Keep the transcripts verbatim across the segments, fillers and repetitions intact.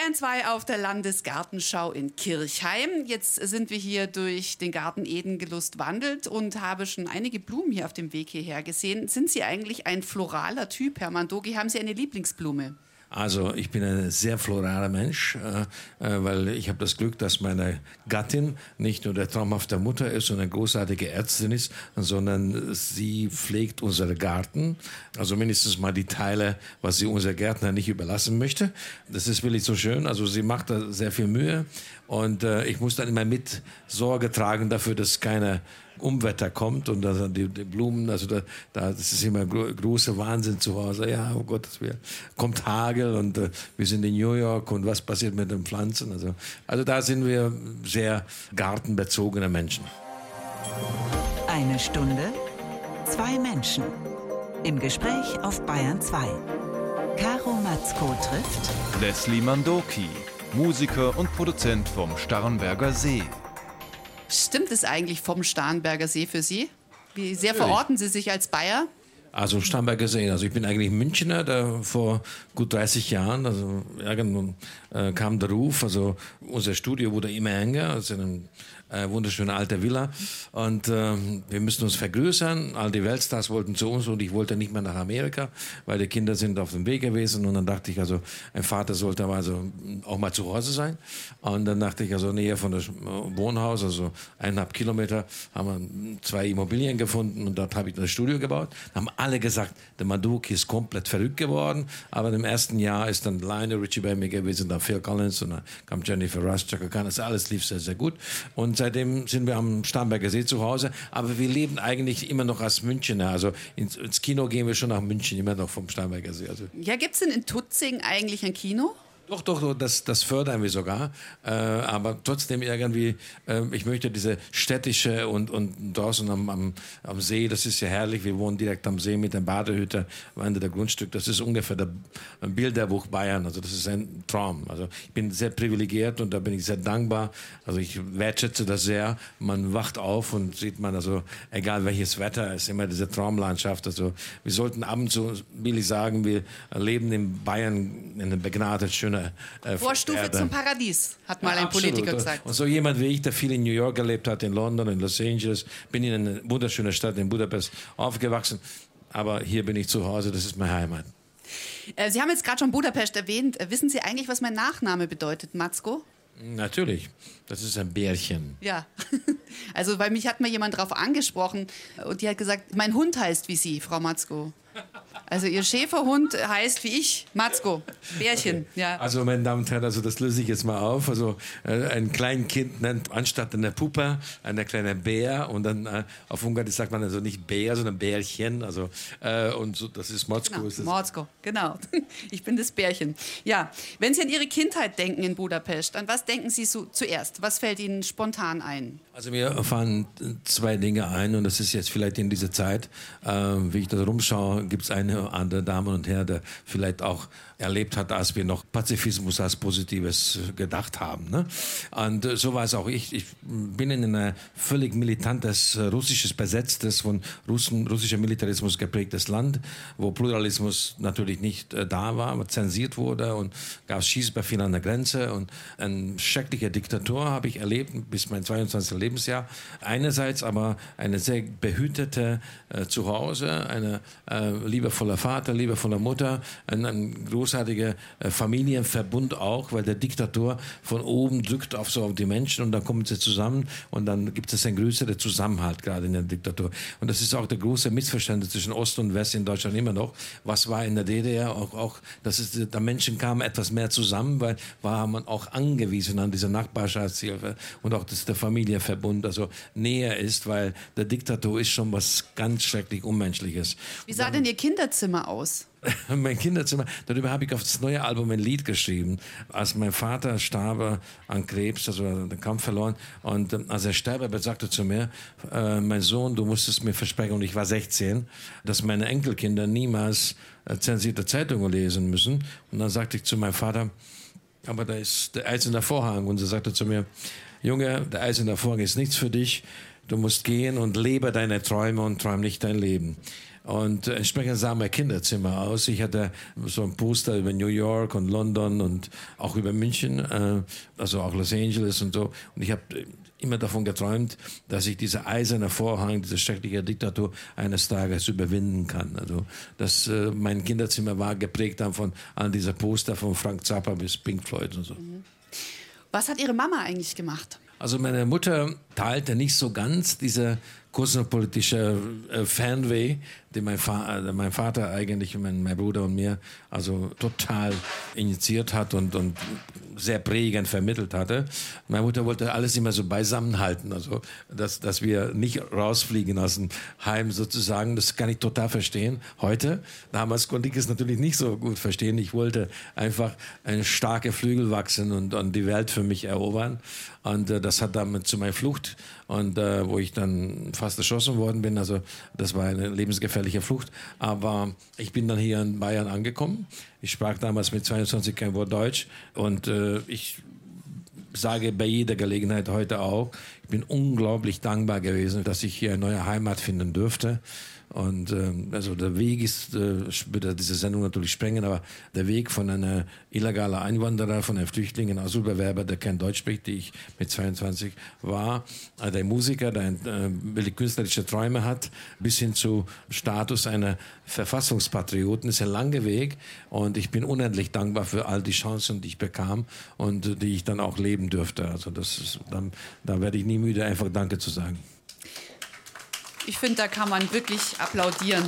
Bayern zwei auf der Landesgartenschau in Kirchheim. Jetzt sind wir hier durch den Garten Eden Gelust wandelt und habe schon einige Blumen hier auf dem Weg hierher gesehen. Sind Sie eigentlich ein floraler Typ, Herr Mandoki? Haben Sie eine Lieblingsblume? Also ich bin ein sehr floraler Mensch, äh, äh, weil ich habe das Glück, dass meine Gattin nicht nur der traumhafte Mutter ist und eine großartige Ärztin ist, sondern sie pflegt unseren Garten, also mindestens mal die Teile, was sie unser Gärtner nicht überlassen möchte. Das ist wirklich so schön, also sie macht da sehr viel Mühe und äh, ich muss dann immer mit Sorge tragen dafür, dass keine Umwetter kommt und dass die, die Blumen, also da, da, das ist immer gro große Wahnsinn zu Hause. Ja, oh Gott, das wär, kommt Hagel und äh, wir sind in New York und was passiert mit den Pflanzen? Also, also da sind wir sehr gartenbezogene Menschen. Eine Stunde, zwei Menschen. Im Gespräch auf Bayern zwei. Caro Matzko trifft Leslie Mandoki, Musiker und Produzent vom Starnberger See. Stimmt es eigentlich vom Starnberger See für Sie? Wie sehr Natürlich. verorten Sie sich als Bayer? Also Starnberger See, also ich bin eigentlich Münchner, da vor gut dreißig Jahren, also irgendwann äh, kam der Ruf, also unser Studio wurde immer enger, also in einem äh, wunderschöne alte Villa und äh, wir müssten uns vergrößern, all die Weltstars wollten zu uns und ich wollte nicht mehr nach Amerika, weil die Kinder sind auf dem Weg gewesen und dann dachte ich, also ein Vater sollte also auch mal zu Hause sein und dann dachte ich, also näher von das Wohnhaus, also eineinhalb Kilometer, haben wir zwei Immobilien gefunden und dort habe ich das Studio gebaut, haben alle gesagt, der Mandoki ist komplett verrückt geworden, aber im ersten Jahr ist dann Lionel Richie bei mir gewesen, dann Phil Collins und dann kam Jennifer Rush, Chaka Khan, das alles lief sehr, sehr gut und seitdem sind wir am Starnberger See zu Hause, aber wir leben eigentlich immer noch als Münchner, also ins, ins Kino gehen wir schon nach München, immer noch vom Starnberger See. Also. Ja, gibt es denn in Tutzing eigentlich ein Kino? Doch, doch, doch, das, das fördern wir sogar. Äh, aber trotzdem irgendwie, äh, ich möchte diese städtische und, und draußen am, am, am See, das ist ja herrlich. Wir wohnen direkt am See mit der Badehütte am Ende der Grundstück. Das ist ungefähr der Bilderbuch Bayern. Also das ist ein Traum. Also ich bin sehr privilegiert und da bin ich sehr dankbar. Also ich wertschätze das sehr. Man wacht auf und sieht man, also egal welches Wetter, ist immer diese Traumlandschaft. Also wir sollten ab und zu, will ich sagen, wir leben in Bayern in einem begnadet schönen Äh, Vorstufe Erde. zum Paradies, hat mal ja, ein absolut. Politiker gesagt. Und so jemand wie ich, der viel in New York gelebt hat, in London, in Los Angeles, bin in einer wunderschönen Stadt in Budapest aufgewachsen. Aber hier bin ich zu Hause, das ist meine Heimat. Äh, Sie haben jetzt gerade schon Budapest erwähnt. Äh, wissen Sie eigentlich, was mein Nachname bedeutet, Matzko? Natürlich, das ist ein Bärchen. Ja, also weil mich hat mal jemand darauf angesprochen und die hat gesagt, mein Hund heißt wie Sie, Frau Matzko. Also Ihr Schäferhund heißt wie ich, Matzko, Bärchen. Okay. Ja. Also meine Damen und Herren, also das löse ich jetzt mal auf. Also äh, ein Kleinkind nennt anstatt einer Puppe eine kleine Bär und dann äh, auf Ungarisch sagt man also nicht Bär, sondern Bärchen. Also äh, und so, das ist Motzko. Genau, ist das. Motzko, genau. Ich bin das Bärchen. Ja, wenn Sie an Ihre Kindheit denken in Budapest, an was denken Sie so zuerst? Was fällt Ihnen spontan ein? Also mir fallen zwei Dinge ein und das ist jetzt vielleicht in dieser Zeit, äh, wie ich da rumschaue, gibt es eine oder andere Dame und Herr, der vielleicht auch erlebt hat, als wir noch Pazifismus als Positives gedacht haben. Ne? Und äh, so war es auch ich. Ich bin in ein völlig militantes, russisches, besetztes, von Russen, russischer Militarismus geprägtes Land, wo Pluralismus natürlich nicht äh, da war, aber zensiert wurde und gab es Schießbefehle an der Grenze und eine schreckliche Diktatur habe ich erlebt bis mein zweiundzwanzigsten Lebensjahr. Einerseits aber eine sehr behütete äh, Zuhause, eine äh, liebevoller Vater, liebevolle Mutter, ein, ein großartiger äh, Familienverbund auch, weil der Diktator von oben drückt auf so auf die Menschen und dann kommen sie zusammen und dann gibt es einen größeren Zusammenhalt gerade in der Diktatur. Und das ist auch der große Missverständnis zwischen Ost und West in Deutschland immer noch. Was war in der D D R auch, auch dass es, der Menschen kamen etwas mehr zusammen, weil war man auch angewiesen an diese Nachbarschaftshilfe und auch, dass der Familienverbund also näher ist, weil der Diktator ist schon was ganz schrecklich Unmenschliches. Wie sah denn Ihr Kinderzimmer aus? Mein Kinderzimmer, darüber habe ich auf das neue Album ein Lied geschrieben. Als mein Vater starb an Krebs, also den Kampf verloren, und ähm, als er starb, sagte zu mir, äh, mein Sohn, du musstest mir versprechen, und ich war sechzehn, dass meine Enkelkinder niemals äh, zensierte Zeitungen lesen müssen. Und dann sagte ich zu meinem Vater, aber da ist der eiserne Vorhang. Und er sagte zu mir, Junge, der eiserne Vorhang ist nichts für dich. Du musst gehen und lebe deine Träume und träum nicht dein Leben. Und entsprechend sah mein Kinderzimmer aus. Ich hatte so ein Poster über New York und London und auch über München, äh, also auch Los Angeles und so. Und ich habe immer davon geträumt, dass ich diese eiserne Vorhang, diese schreckliche Diktatur eines Tages überwinden kann. Also das, äh, mein Kinderzimmer war geprägt dann von all dieser Poster von Frank Zappa bis Pink Floyd und so. Was hat Ihre Mama eigentlich gemacht? Also meine Mutter teilte nicht so ganz diese kosmopolitische äh, Fernweh, den mein, Fa äh, mein Vater eigentlich, mein, mein Bruder und mir, also total initiiert hat und, und sehr prägend vermittelt hatte. Meine Mutter wollte alles immer so beisammen halten, also dass, dass wir nicht rausfliegen aus dem Heim sozusagen. Das kann ich total verstehen. Heute, damals konnte ich es natürlich nicht so gut verstehen. Ich wollte einfach eine starke Flügel wachsen und, und die Welt für mich erobern. Und äh, das hat damit zu meiner Flucht und äh, wo ich dann fast erschossen worden bin. Also das war eine lebensgefährliche Flucht. Aber ich bin dann hier in Bayern angekommen. Ich sprach damals mit zweiundzwanzig kein Wort Deutsch und äh, ich sage bei jeder Gelegenheit heute auch, ich bin unglaublich dankbar gewesen, dass ich hier eine neue Heimat finden durfte. Und ähm, also der Weg ist, äh, würde diese Sendung natürlich sprengen, aber der Weg von einer illegalen Einwanderer, von einem Flüchtling, einem Asylbewerber, der kein Deutsch spricht, die ich mit zweiundzwanzig war, äh, der Musiker, der äh, künstlerische Träume hat, bis hin zu Status einer Verfassungspatrioten, ist ein langer Weg. Und ich bin unendlich dankbar für all die Chancen, die ich bekam und äh, die ich dann auch leben durfte. Also das ist, dann, da werde ich nie müde, einfach Danke zu sagen. Ich finde, da kann man wirklich applaudieren.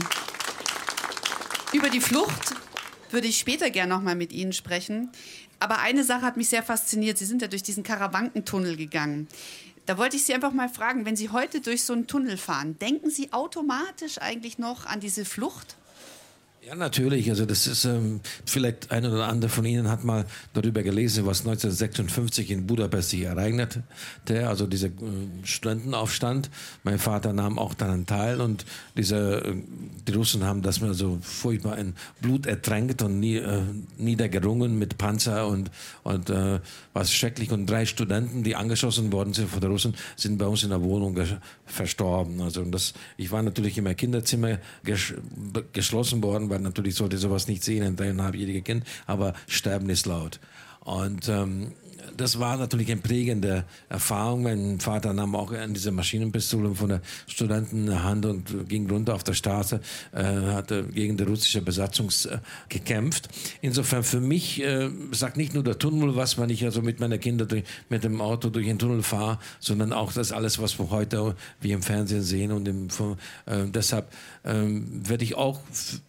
Über die Flucht würde ich später gerne noch mal mit Ihnen sprechen. Aber eine Sache hat mich sehr fasziniert. Sie sind ja durch diesen Karawankentunnel gegangen. Da wollte ich Sie einfach mal fragen, wenn Sie heute durch so einen Tunnel fahren, denken Sie automatisch eigentlich noch an diese Flucht? Ja, natürlich. Also das ist ähm, vielleicht ein oder andere von Ihnen hat mal darüber gelesen, was neunzehnhundertsechsundfünfzig in Budapest sich ereignete. Also dieser äh, Studentenaufstand. Mein Vater nahm auch daran teil und diese, äh, die Russen haben das mal so furchtbar in Blut ertränkt und nie, äh, niedergerungen mit Panzer und und äh, was schrecklich. Und drei Studenten, die angeschossen worden sind von den Russen, sind bei uns in der Wohnung ges verstorben. Also das, ich war natürlich in meinem Kinderzimmer ges geschlossen worden, weil natürlich sollte sowas nicht sehen, ein dreieinhalbjähriges Kind, aber Sterben ist laut. Und ähm, das war natürlich eine prägende Erfahrung. Mein Vater nahm auch diese Maschinenpistole von der Studenten in der Hand und ging runter auf der Straße, äh, hatte gegen die russische Besatzung äh, gekämpft. Insofern für mich äh, sagt nicht nur der Tunnel was, wenn ich also mit meinen Kindern durch, mit dem Auto durch den Tunnel fahre, sondern auch das alles, was wir heute wie im Fernsehen sehen. Und im, äh, deshalb äh, werde ich auch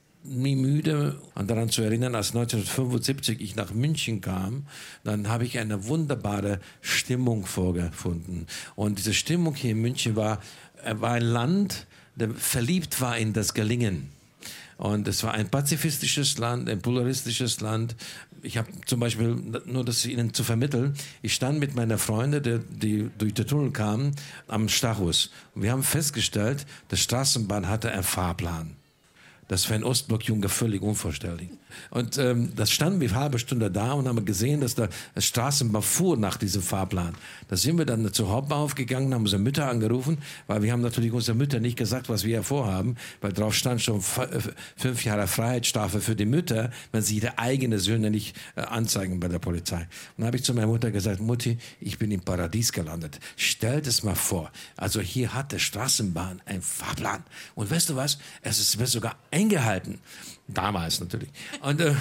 nie müde, daran zu erinnern, als neunzehnhundertfünfundsiebzig ich nach München kam, dann habe ich eine wunderbare Stimmung vorgefunden. Und diese Stimmung hier in München war, war ein Land, der verliebt war in das Gelingen. Und es war ein pazifistisches Land, ein pluralistisches Land. Ich habe zum Beispiel, nur das Ihnen zu vermitteln, ich stand mit meiner Freundin, die, die durch den Tunnel kamen, am Stachus. Und wir haben festgestellt, die Straßenbahn hatte einen Fahrplan. Das für einen Ostblock-Junge völlig unvorstellbar. Und ähm, das standen wir eine halbe Stunde da und haben gesehen, dass da eine Straßenbahn fuhr nach diesem Fahrplan. Da sind wir dann zur Hauptbahnhof gegangen, haben unsere Mütter angerufen, weil wir haben natürlich unsere Mütter nicht gesagt, was wir hier vorhaben, weil drauf stand schon fünf Jahre Freiheitsstrafe für die Mütter, wenn sie ihre eigenen Söhne nicht äh, anzeigen bei der Polizei. Und dann habe ich zu meiner Mutter gesagt, Mutti, ich bin im Paradies gelandet. Stell das mal vor. Also hier hat die Straßenbahn einen Fahrplan. Und weißt du was? Es ist mir sogar eingehalten. Damals natürlich. Und, äh,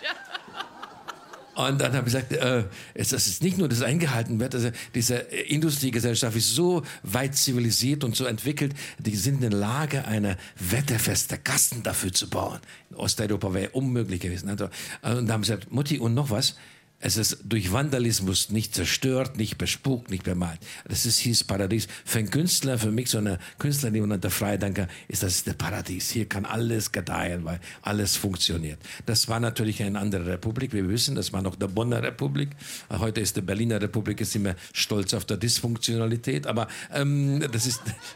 und dann habe ich gesagt, äh, es ist nicht nur, dass es eingehalten wird, also diese Industriegesellschaft ist so weit zivilisiert und so entwickelt, die sind in der Lage, eine wetterfeste Kasten dafür zu bauen. In Osteuropa wäre unmöglich gewesen. Also, und dann haben sie gesagt, Mutti, und noch was? Es ist durch Vandalismus nicht zerstört, nicht bespuckt, nicht bemalt. Das ist hier das Paradies. Für einen Künstler, für mich so eine Künstlerin und der Freidenker, ist das der Paradies. Hier kann alles gedeihen, weil alles funktioniert. Das war natürlich eine andere Republik. Wir wissen, das war noch die Bonner Republik. Heute ist die Berliner Republik, ist immer stolz auf der Dysfunktionalität. Aber ähm, das ist...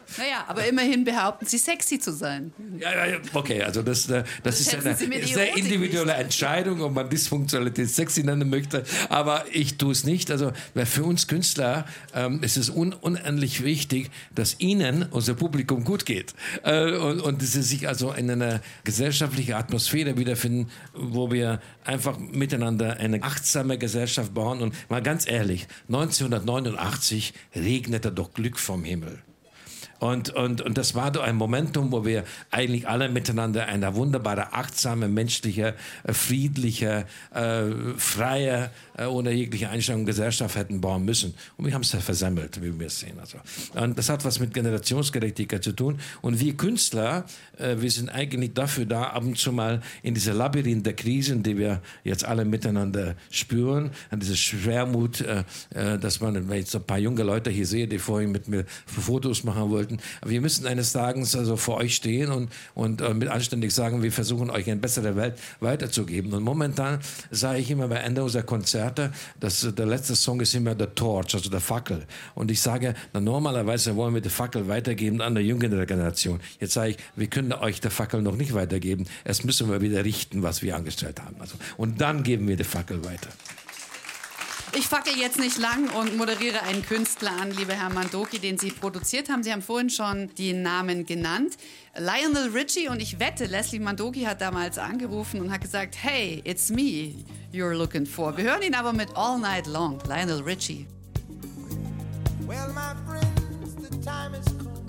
Naja, aber immerhin behaupten Sie, sexy zu sein. Ja, ja, okay, also das, das, das ist eine sehr individuelle nicht. Entscheidung, ob man Dysfunktionalität sexy nennen möchte, aber ich tue es nicht. Also für uns Künstler ähm, ist es un unendlich wichtig, dass Ihnen, unser Publikum, gut geht. Äh, und, und dass Sie sich also in einer gesellschaftlichen Atmosphäre wiederfinden, wo wir einfach miteinander eine achtsame Gesellschaft bauen. Und mal ganz ehrlich, neunzehnhundertneunundachtzig regnete doch Glück vom Himmel. Und, und, und das war doch ein Momentum, wo wir eigentlich alle miteinander eine wunderbare, achtsame, menschliche, friedliche, äh, freie, äh, ohne jegliche Einstellung Gesellschaft hätten bauen müssen. Und wir haben es ja versemmelt, wie wir es sehen. Also. Und das hat was mit Generationsgerechtigkeit zu tun. Und wir Künstler, äh, wir sind eigentlich dafür da, ab und zu mal in diese Labyrinth der Krisen, die wir jetzt alle miteinander spüren, an diese Schwermut, äh, äh, dass man, wenn ich jetzt ein paar junge Leute hier sehe, die vorhin mit mir Fotos machen wollten, aber wir müssen eines Tages also vor euch stehen und, und äh, mit anständig sagen, wir versuchen euch eine bessere Welt weiterzugeben. Und momentan sage ich immer bei Ende unserer Konzerte, dass der letzte Song ist immer der Torch, also der Fackel. Und ich sage, na, normalerweise wollen wir die Fackel weitergeben an der jüngere Generation. Jetzt sage ich, wir können euch die Fackel noch nicht weitergeben. Erst müssen wir wieder richten, was wir angestellt haben. Also, und dann geben wir die Fackel weiter. Ich fackel jetzt nicht lang und moderiere einen Künstler an, lieber Herr Mandoki, den Sie produziert haben. Sie haben vorhin schon die Namen genannt. Lionel Richie, und ich wette, Leslie Mandoki hat damals angerufen und hat gesagt, hey, it's me you're looking for. Wir hören ihn aber mit All Night Long, Lionel Richie. Well, my friends, the time has come.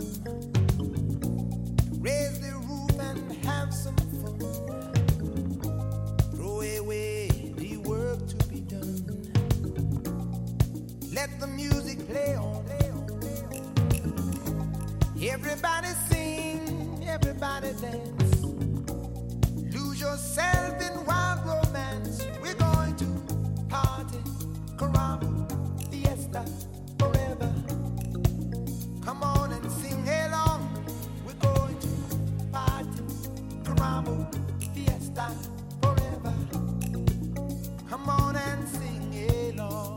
Raise the roof and have some fun. Throw away the work to be done. Let the music play on. Everybody sing, everybody dance. Lose yourself in wild romance. We're going to party, caramba, fiesta, forever. Come on and sing along. We're going to party, caramba, fiesta, forever. Come on and sing along.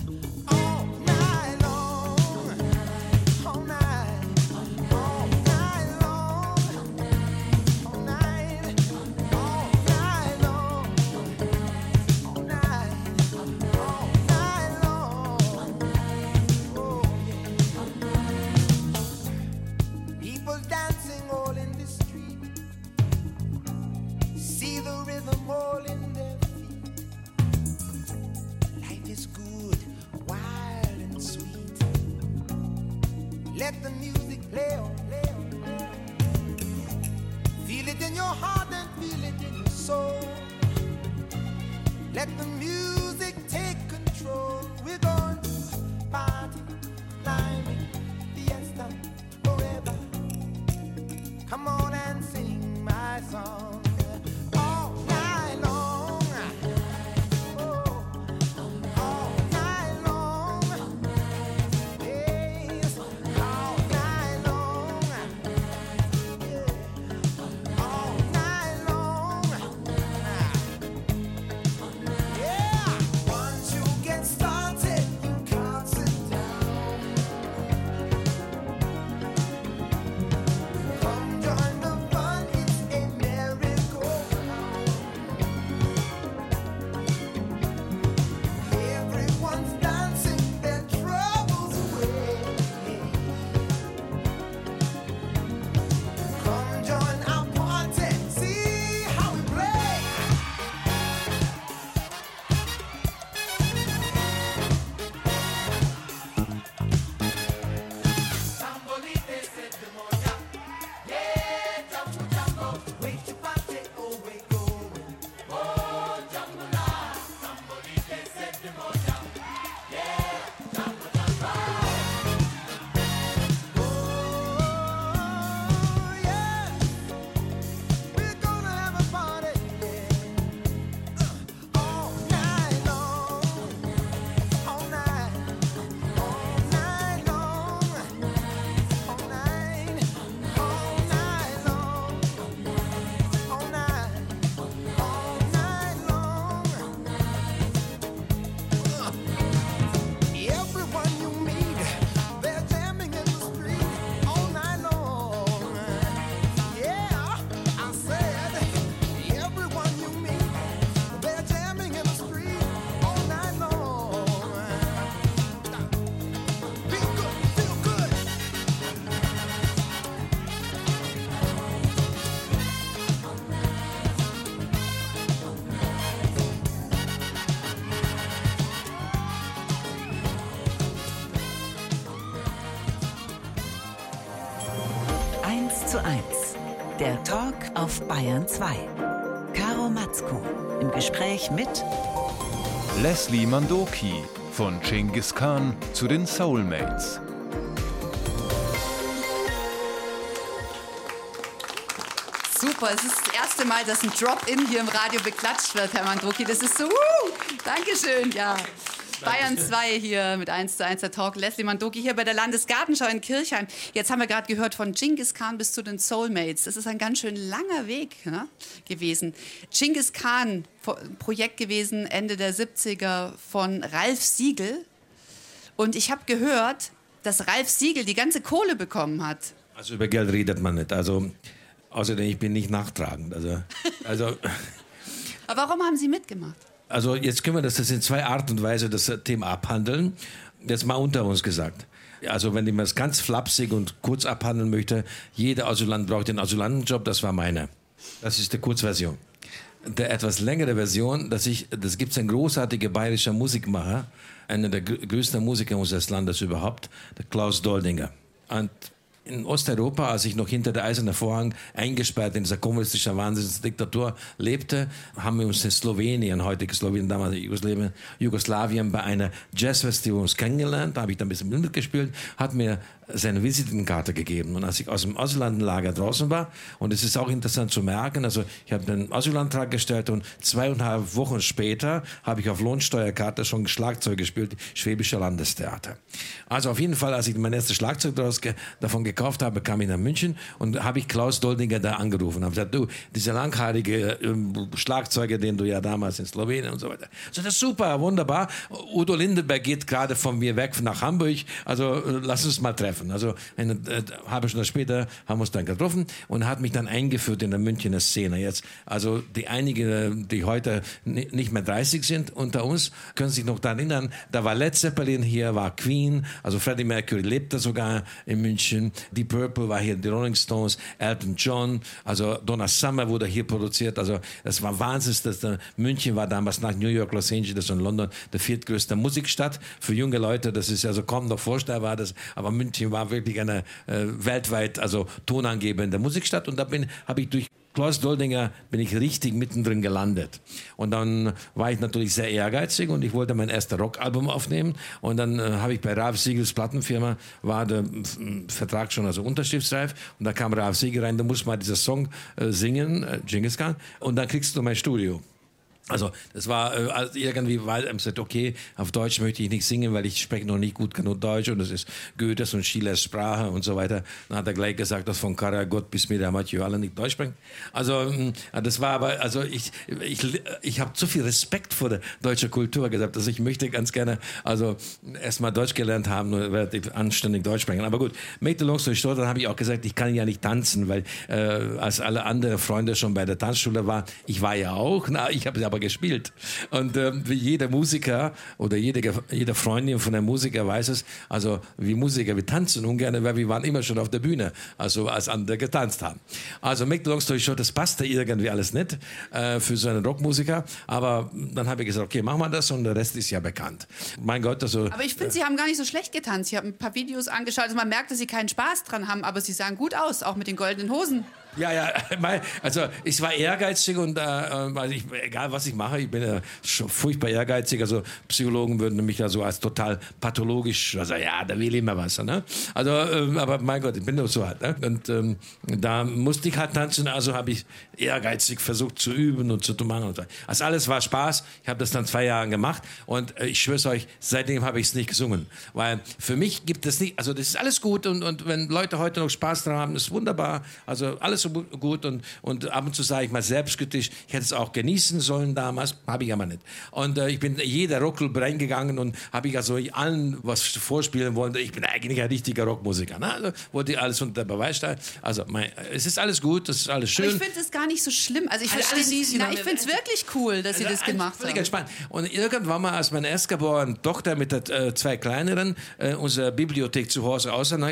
Let the music play on, play on, play on. Feel it in your heart and feel it in your soul. Let the music take control. We're going to party, climbing, fiesta, forever. Come on and sing my song. All eins. Der Talk auf Bayern zwei. Caro Matzko im Gespräch mit Leslie Mandoki, von Genghis Khan zu den Soulmates. Super, es ist das erste Mal, dass ein Drop-In hier im Radio beklatscht wird, Herr Mandoki. Das ist so, uh, Dankeschön, ja. Bayern zwei hier mit eins zu eins der Talk. Leslie Mandoki hier bei der Landesgartenschau in Kirchheim. Jetzt haben wir gerade gehört von Genghis Khan bis zu den Soulmates. Das ist ein ganz schön langer Weg, ne, gewesen. Genghis Khan, Projekt gewesen Ende der siebziger von Ralf Siegel. Und ich habe gehört, dass Ralf Siegel die ganze Kohle bekommen hat. Also über Geld redet man nicht. Also, außerdem, ich bin nicht nachtragend. Also, also Aber warum haben Sie mitgemacht? Also jetzt können wir das, das in zwei Arten und Weise das Thema abhandeln. Jetzt mal unter uns gesagt. Also wenn ich mir das ganz flapsig und kurz abhandeln möchte, jeder Asylant braucht den Asylantenjob, das war meiner. Das ist die Kurzversion. Der etwas längere Version, dass ich, das gibt es ein großartiger bayerischer Musikmacher, einer der größten Musiker unseres Landes überhaupt, der Klaus Doldinger. Und in Osteuropa, als ich noch hinter der Eisernen Vorhang eingesperrt in dieser kommunistischen Wahnsinnsdiktatur lebte, haben wir uns in Slowenien, heutige Slowenien, damals Jugoslawien, Jugoslawien bei einer Jazzfestival uns kennengelernt. Da habe ich dann ein bisschen mitgespielt, hat mir seine Visitenkarte gegeben. Und als ich aus dem Asylantenlager draußen war, und es ist auch interessant zu merken, also ich habe einen Asylantrag gestellt und zweieinhalb Wochen später habe ich auf Lohnsteuerkarte schon Schlagzeug gespielt, Schwäbische Landestheater. Also auf jeden Fall, als ich mein erstes Schlagzeug daraus ge- davon gekauft habe, kam ich nach München und habe ich Klaus Doldinger da angerufen und habe gesagt, du, dieser langhaarige ähm, Schlagzeuger, den du ja damals in Slowenien und so weiter. So, das ist super, wunderbar. Udo Lindenberg geht gerade von mir weg nach Hamburg, also äh, lass uns mal treffen. Also eine äh, halbe Stunde später haben wir uns dann getroffen und hat mich dann eingeführt in der Münchner Szene. Jetzt, also die einigen, die heute n- nicht mehr dreißig sind unter uns, können sich noch daran erinnern, da war Led Zeppelin hier, war Queen, also Freddie Mercury lebte sogar in München, Deep Purple war hier, die Rolling Stones, Elton John, also Donna Summer wurde hier produziert, also das war Wahnsinn, dass der München war damals nach New York, Los Angeles und London der viertgrößte Musikstadt für junge Leute, das ist also kaum noch vorstellbar, das, aber München war wirklich eine äh, weltweit, also tonangebende Musikstadt und da bin, habe ich durch Klaus Doldinger bin ich richtig mittendrin gelandet. Und dann war ich natürlich sehr ehrgeizig und ich wollte mein erstes Rockalbum aufnehmen. Und dann äh, habe ich bei Ralf Siegels Plattenfirma, war der F- Vertrag schon also unterschriftsreif. Und da kam Ralf Siegel rein, du musst mal diesen Song äh, singen, äh, Genghis Khan, und dann kriegst du mein Studio. Also das war äh, also irgendwie, weil er gesagt, okay, auf Deutsch möchte ich nicht singen, weil ich spreche noch nicht gut genug Deutsch und das ist Goethes und Schillers Sprache und so weiter. Dann hat er gleich gesagt, dass von Karel Gott bis mir der Mathieu alle nicht Deutsch sprechen. Also mh, das war aber, also ich ich ich habe zu viel Respekt vor der deutschen Kultur gesagt, dass ich möchte ganz gerne also erstmal Deutsch gelernt haben und relativ anständig Deutsch sprechen. Aber gut, make the long story short, dann habe ich auch gesagt, ich kann ja nicht tanzen, weil äh, als alle anderen Freunde schon bei der Tanzschule waren, ich war ja auch, na, ich habe aber gespielt. Und ähm, wie jeder Musiker oder jede, jede Freundin von einem Musiker weiß es, also wie Musiker, wir tanzen ungern, weil wir waren immer schon auf der Bühne, also als andere getanzt haben. Also make the long story short, das passte irgendwie alles nicht äh, für so einen Rockmusiker, aber dann habe ich gesagt, okay, machen wir das und der Rest ist ja bekannt. Mein Gott, also... Aber ich finde, Sie haben gar nicht so schlecht getanzt. Ich habe ein paar Videos angeschaut, also man merkt, dass Sie keinen Spaß dran haben, aber Sie sahen gut aus, auch mit den goldenen Hosen. Ja, ja, also ich war ehrgeizig und äh, also ich, egal was ich mache, ich bin äh, schon furchtbar ehrgeizig. Also Psychologen würden mich ja so als total pathologisch, also ja, da will immer was. Ne? Also, äh, aber mein Gott, ich bin doch so halt. Ne? Und ähm, da musste ich halt tanzen, also habe ich ehrgeizig versucht zu üben und zu machen. Und so. Also alles war Spaß. Ich habe das dann zwei Jahre gemacht und äh, ich schwöre euch, seitdem habe ich es nicht gesungen. Weil für mich gibt es nicht, also das ist alles gut und, und wenn Leute heute noch Spaß dran haben, ist wunderbar. Also alles so gut und, und ab und zu sage ich mal selbstkritisch, ich hätte es auch genießen sollen damals, habe ich aber nicht. Und äh, ich bin jeder Rockclub reingegangen und habe ich also allen was vorspielen wollen. Ich bin eigentlich ein richtiger Rockmusiker. Ne? Also wollte ich alles unter Beweis stellen. Also mein, es ist alles gut, es ist alles schön. Aber ich finde es gar nicht so schlimm. Also ich Alles verstehe, easy, na, ne? ich finde es wirklich cool, dass Sie das gemacht Völlig haben. entspannt. Und irgendwann mal, als meine erstgeborene Tochter mit der äh, zwei kleineren äh, unsere Bibliothek zu Hause auseinander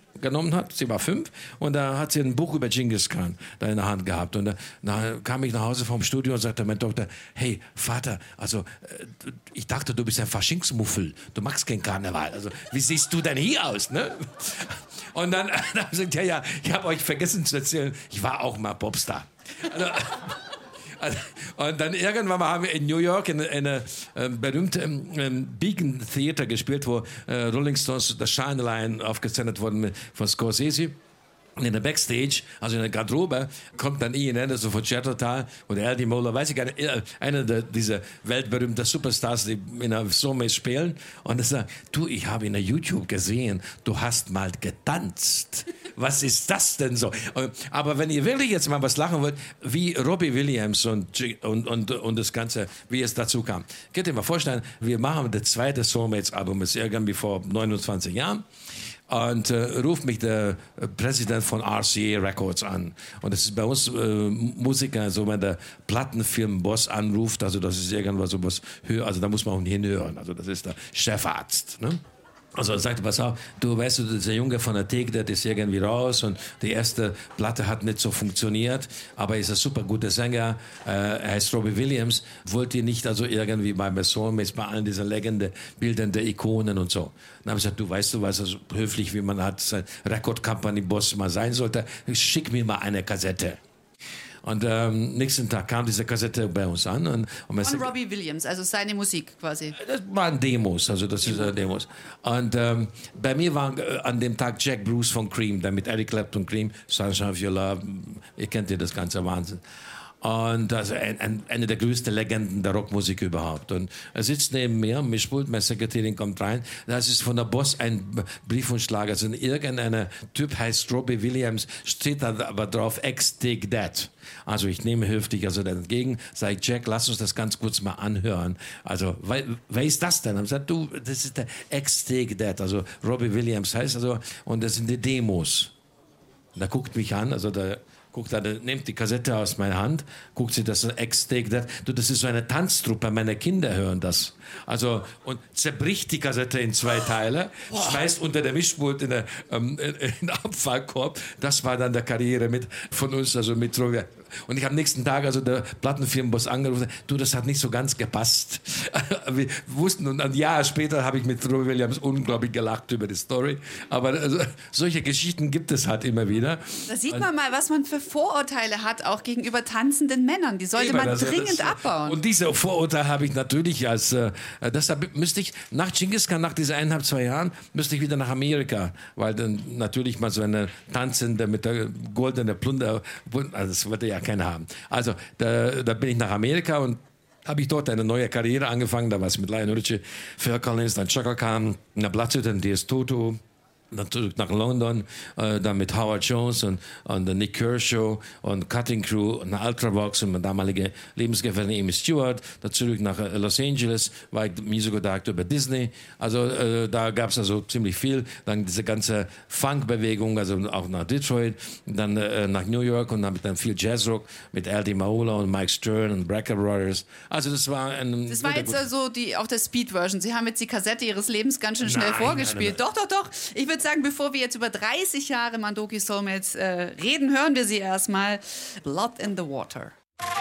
genommen hat. Sie war fünf und da hat sie ein Buch über Genghis Khan da in der Hand gehabt. Und da, da kam ich nach Hause vom Studio und sagte mein Doktor, hey Vater, also äh, ich dachte, du bist ein Faschingsmuffel, du magst kein Karneval. Also wie siehst du denn hier aus? Ne? Und dann, dann habe ich gesagt, ja, ja, ich habe euch vergessen zu erzählen, ich war auch mal Popstar. Also, und dann irgendwann mal haben wir in New York in einer äh, berühmten ähm, Beacon Theater gespielt, wo äh, Rolling Stones The Shine Line aufgezeichnet wurden mit, von Scorsese. Und in der Backstage, also in der Garderobe, kommt dann Ian Anderson von Jethro Tull oder Eddie Moller, weiß ich gar nicht, einer der, dieser weltberühmten Superstars, die in der Sommets spielen. Und er sagt, du, ich habe in der YouTube gesehen, du hast mal getanzt. Was ist das denn so? Aber wenn ihr wirklich jetzt mal was lachen wollt, wie Robbie Williams und, und, und, und das Ganze, wie es dazu kam. Könnt ihr mal vorstellen, wir machen das zweite Soulmates-Album, ist irgendwie vor neunundzwanzig Jahren. Und äh, ruft mich der äh, Präsident von R C A Records an. Und das ist bei uns äh, Musiker, so wenn der Plattenfirmenboss anruft, also das ist irgendwas sowas höher, also da muss man auch nicht hinhören. Also das ist der Chefarzt. Ne? Also er sagte, pass auf, du weißt, du, dieser Junge von der Theke, der ist irgendwie raus und die erste Platte hat nicht so funktioniert, aber er ist ein super guter Sänger, äh, er heißt Robbie Williams, wollt ihr nicht also irgendwie bei Soulmates, bei allen diesen Legende, Bildern der Ikonen und so. Dann habe ich gesagt, du weißt du was, also höflich wie man hat, sein Record Company Boss mal sein sollte, schick mir mal eine Kassette. Und ähm, nächsten Tag kam diese Kassette bei uns an. Und, und Von sagt, Robbie Williams, also seine Musik quasi. Das waren Demos, also das ist äh, Demos. Und ähm, bei mir war äh, an dem Tag Jack Bruce von Cream, der mit Eric Clapton Cream, Sunshine of Your Love, ihr kennt ja das ganze Wahnsinn. Und also ein, ein, eine der größten Legenden der Rockmusik überhaupt. Und er sitzt neben mir, Mischpult, meine Sekretärin kommt rein. Das ist von der Boss ein Briefumschlag. Also irgendein Typ heißt Robbie Williams, steht da aber drauf, Ex-Take That. Also ich nehme höflich also entgegen, sage Jack, lass uns das ganz kurz mal anhören. Also, wer, wer ist das denn? Und ich sage, du, das ist der Ex-Take That. Also Robbie Williams heißt also, und das sind die Demos. Und er guckt mich an, also der guckt er, nimmt die Kassette aus meiner Hand, guckt sie das Ex-Take That. Du, das ist so eine Tanztruppe, meine Kinder hören das. Also, und zerbricht die Kassette in zwei Teile, schmeißt unter der Mischpult in, der, ähm, in den Abfallkorb. Das war dann der Karriere mit, von uns, also mit Robbie. Und ich habe am nächsten Tag also der Plattenfirmenboss angerufen, du, das hat nicht so ganz gepasst. Wir wussten, und ein Jahr später habe ich mit Robbie Williams unglaublich gelacht über die Story. Aber also, solche Geschichten gibt es halt immer wieder. Da sieht man mal, was man für Vorurteile hat, auch gegenüber tanzenden Männern. Die sollte man also, dringend das, abbauen. Und diese Vorurteile habe ich natürlich als, äh, deshalb müsste ich nach Genghis Khan, nach diesen eineinhalb, zwei Jahren, müsste ich wieder nach Amerika, weil dann natürlich mal so eine Tanzende mit der goldenen Plunder, also das würde ja keiner haben. Also da, da bin ich nach Amerika und habe ich dort eine neue Karriere angefangen. Da war es mit Lionel Richie, Phil Collins, dann Chaka Khan, dann Bloodsugar, D S Toto. Dann zurück nach London, äh, dann mit Howard Jones und, und Nick Kershaw und Cutting Crew und Ultravox und meine damalige Lebensgefährtin Amy Stewart. Dann zurück nach äh, Los Angeles, war ich Musical Director bei Disney. Also äh, da gab es also ziemlich viel. Dann diese ganze Funk-Bewegung, also auch nach Detroit, dann äh, nach New York und dann, dann viel Jazzrock mit Al Di Meola und Mike Stern und Brecker Brothers. Also das war ein... Das war jetzt also die, auch der Speed-Version. Sie haben jetzt die Kassette Ihres Lebens ganz schön schnell Nein, vorgespielt. nein, nein, nein. Doch, doch, doch. Ich würde sagen, bevor wir jetzt über dreißig Jahre Mandoki Soulmates äh, reden, hören wir sie erstmal. Blood in the Water.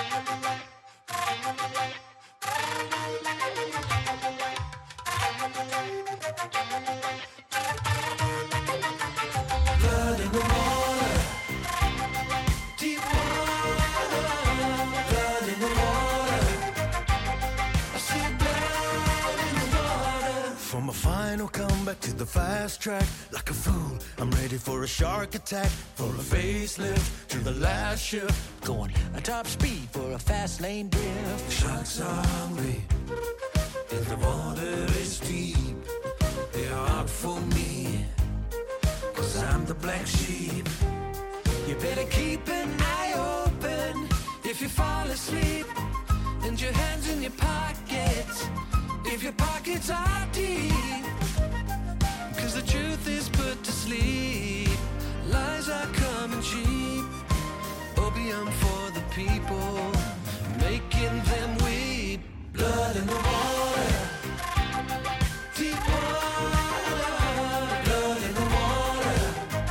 Blood in the water, deep water, blood in the water. I see blood in the water. From a final comeback to the fast track, like a fool, I'm ready for a shark attack. For a facelift to the last shift, Going at top speed for a fast lane drift. sharks are hungry, and the water is deep. They're out for me, cause I'm the black sheep. You better keep an eye open if you fall asleep, and your hands in your pockets if your pockets are deep. Cause the truth is put to sleep, lies are coming cheap. Opium for the people, making them weep. Blood in the water, deep water, blood in the water.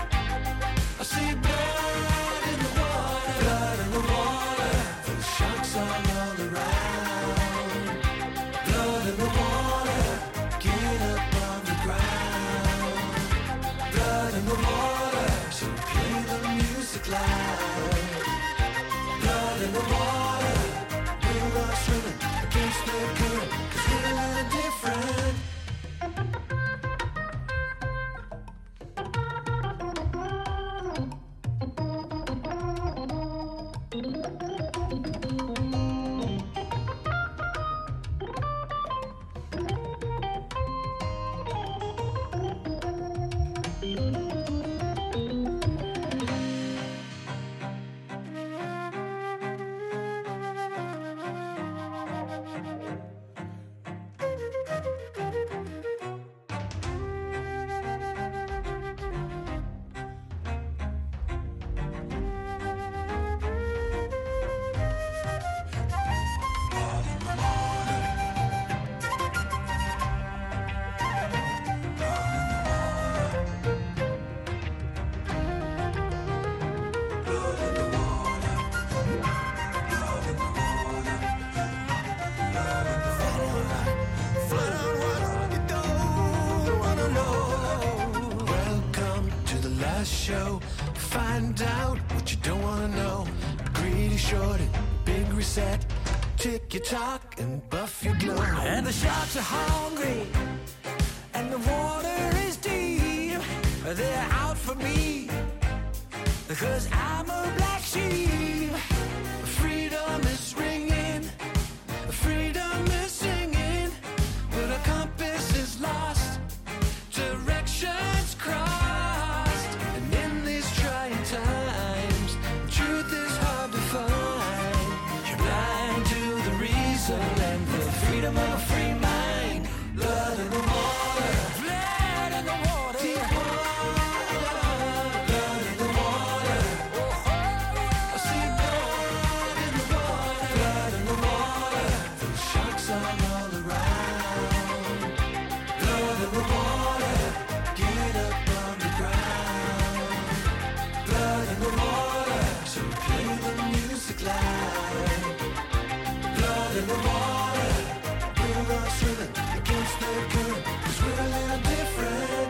show. Find out what you don't wanna know. Greedy shorty, big reset. Tick your talk and buff your glow. And the sharks are hungry, and the water is deep. They're out for me, because I'm a black sheep. Freedom is ringing, freedom is singing, but our compass is lost, directions crossed. And in these trying times, truth is hard to find. You're blind to the reason and the freedom of a free mind. Blood in the water, blood in the water, deep water, blood in the water. Oh, oh, I see blood in the water, blood in the water. The sharks are all around. Blood in the water, get up on the ground. Blood in the water, so play the music loud. Blood in the water, we're all swimming against the current, 'cause we're a little different.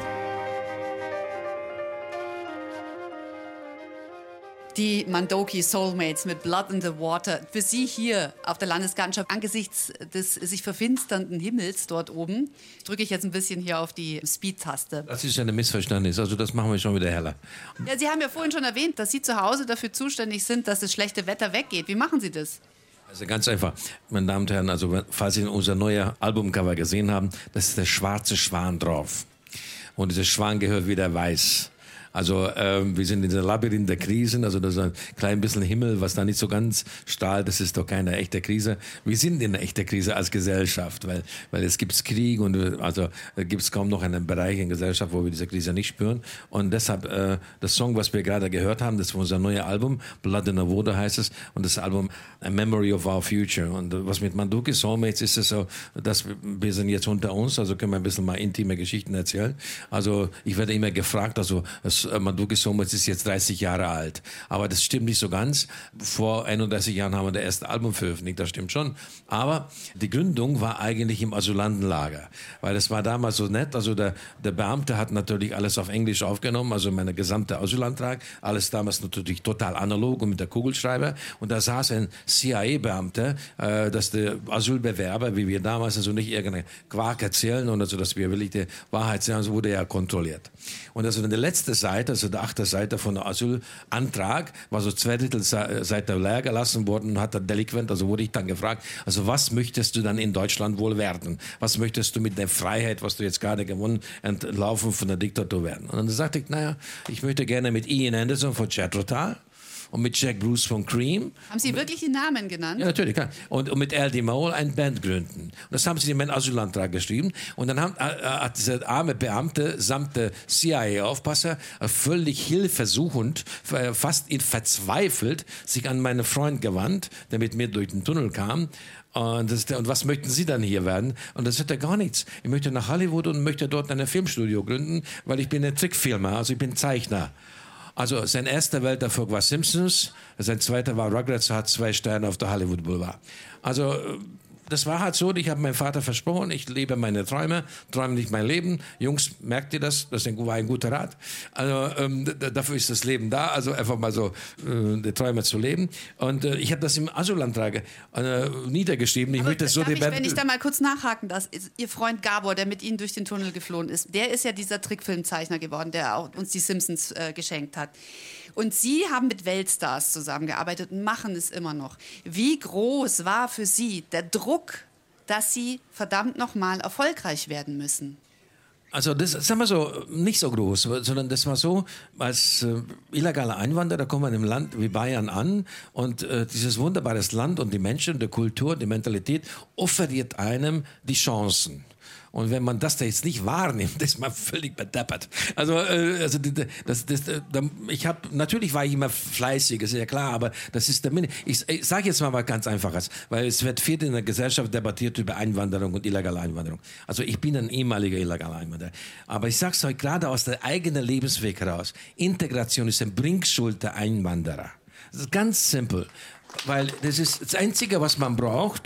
Die Mandoki Soulmates mit Blood in the Water. Für Sie hier auf der Landesgartenschau angesichts des sich verfinsternden Himmels dort oben drücke ich jetzt ein bisschen hier auf die Speed-Taste. Das ist ja ein Missverständnis, also das machen wir schon wieder heller. Ja, Sie haben ja vorhin schon erwähnt, dass Sie zu Hause dafür zuständig sind, dass das schlechte Wetter weggeht. Wie machen Sie das? Also ganz einfach, meine Damen und Herren, also falls Sie unser neues Albumcover gesehen haben, das ist der schwarze Schwan drauf. Und dieser Schwan gehört wieder weiß. Also ähm, wir sind in diesem Labyrinth der Krisen, also das ist ein klein bisschen Himmel, was da nicht so ganz strahlt, das ist doch keine echte Krise. Wir sind in einer echten Krise als Gesellschaft, weil, weil es gibt Krieg und also gibt es kaum noch einen Bereich in der Gesellschaft, wo wir diese Krise nicht spüren. Und deshalb, äh, das Song, was wir gerade gehört haben, das ist unser neues Album, Blood in the Water heißt es, und das Album A Memory of Our Future. Und was mit Mandoki Soulmates ist es so, dass wir, wir sind jetzt unter uns, also können wir ein bisschen mal intime Geschichten erzählen. Also ich werde immer gefragt, also es Mandoki Soulmates ist jetzt dreißig Jahre alt. Aber das stimmt nicht so ganz. Vor einunddreißig Jahren haben wir das erste Album veröffentlicht, das stimmt schon. Aber die Gründung war eigentlich im Asylantenlager. Weil es war damals so nett, also der, der Beamte hat natürlich alles auf Englisch aufgenommen, also meine gesamte Asylantrag, alles damals natürlich total analog und mit der Kugelschreiber. Und da saß ein C I A-Beamter, äh, dass der Asylbewerber, wie wir damals, also nicht irgendeinen Quark erzählen, und also, dass wir wirklich die Wahrheit sagen, so wurde ja kontrolliert. Und also in der letzten Seite, also der achte Seite von der Asylantrag, war so zwei Drittel Seite leer gelassen worden und hat der Delinquent, also wurde ich dann gefragt, also was möchtest du dann in Deutschland wohl werden? Was möchtest du mit der Freiheit, was du jetzt gerade gewonnen, entlaufen von der Diktatur werden? Und dann sagte ich, naja, ich möchte gerne mit Ian Anderson von Jethro Tull und mit Jack Bruce von Cream. Haben Sie wirklich die Namen genannt? Ja, natürlich. Klar. Und, und mit Al Di Meola eine Band gründen. Und das haben sie in meinen Asylantrag geschrieben. Und dann haben, äh, hat dieser arme Beamte samt der C I A-Aufpasser äh, völlig hilfesuchend, äh, fast ihn verzweifelt, sich an meinen Freund gewandt, der mit mir durch den Tunnel kam. Und, das, und was möchten Sie dann hier werden? Und das sagt er gar nichts. Ich möchte nach Hollywood und möchte dort ein Filmstudio gründen, weil ich bin ein Trickfilmer, also ich bin Zeichner. Also sein erster Welterfolg war Simpsons, sein zweiter war Rugrats, hat zwei Sterne auf der Hollywood Boulevard. Also das war halt so, ich habe meinem Vater versprochen, ich lebe meine Träume, träume nicht mein Leben. Jungs, merkt ihr das? Das war ein guter Rat. Also ähm, dafür ist das Leben da, also einfach mal so äh, die Träume zu leben. Und äh, ich habe das im Asylantrag äh, niedergeschrieben. Ich Aber möchte so darf die ich, wenn ich da mal kurz nachhaken darf, Ihr Freund Gabor, der mit Ihnen durch den Tunnel geflohen ist, der ist ja dieser Trickfilmzeichner geworden, der auch uns die Simpsons äh, geschenkt hat. Und Sie haben mit Weltstars zusammengearbeitet und machen es immer noch. Wie groß war für Sie der Druck, dass Sie verdammt nochmal erfolgreich werden müssen? Also das sagen wir so, nicht so groß, sondern das war so, als äh, illegaler Einwanderer kommt man im Land wie Bayern an und äh, dieses wunderbare Land und die Menschen, die Kultur, die Mentalität offeriert einem die Chancen. Und wenn man das da jetzt nicht wahrnimmt, ist man völlig bedeppert. Also, äh, also das, das, das, ich habe natürlich war ich immer fleißig, ist ja klar, aber das ist der Min Ich, ich sage jetzt mal was ganz Einfaches, weil es wird viel in der Gesellschaft debattiert über Einwanderung und illegale Einwanderung. Also ich bin ein ehemaliger illegaler Einwanderer, aber ich sage es euch gerade aus der eigenen Lebensweg heraus: Integration ist ein Bringschuld der Einwanderer. Das ist ganz simpel, weil das ist das Einzige, was man braucht.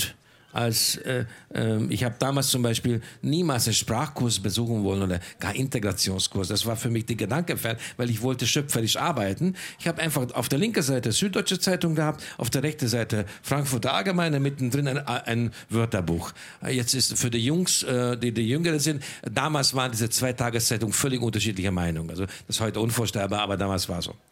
als äh, äh, ich habe damals zum Beispiel niemals einen Sprachkurs besuchen wollen oder gar Integrationskurs. Das war für mich die Gedanke, weil ich wollte schöpferisch arbeiten. Ich habe einfach auf der linken Seite Süddeutsche Zeitung gehabt, auf der rechten Seite Frankfurter Allgemeine, mittendrin ein, ein Wörterbuch. Jetzt ist für die Jungs, äh, die die Jüngere sind, damals waren diese zwei Tageszeitungen völlig unterschiedlicher Meinung. Also das ist heute unvorstellbar, aber damals war so.